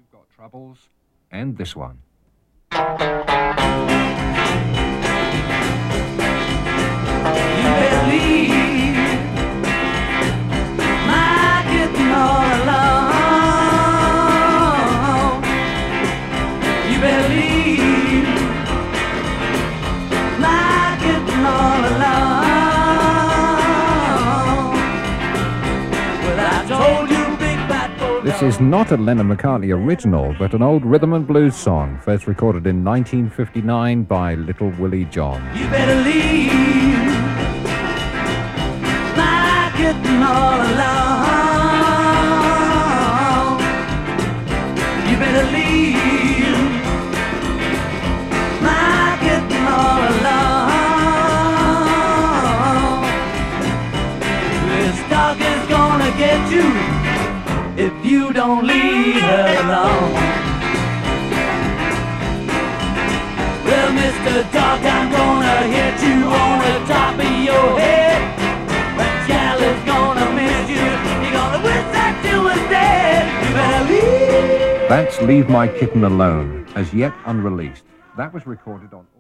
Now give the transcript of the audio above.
You've Got Troubles, and this one. You better leave my kitten all alone. You better leave my kitten all alone. Well, I told you, big bad bulldog. This is not a Lennon McCartney original, but an old rhythm and blues song, first recorded in 1959 by Little Willie John. You better leave my kitten all alone. You better leave my kitten all alone. This dog is gonna get you if you don't leave her alone. Well, Mr. Dog, I'm gonna hit you on the top of your head. That gal is gonna miss you. You're gonna wish that you was dead. You better leave. That's Leave My Kitten Alone, as yet unreleased. That was recorded on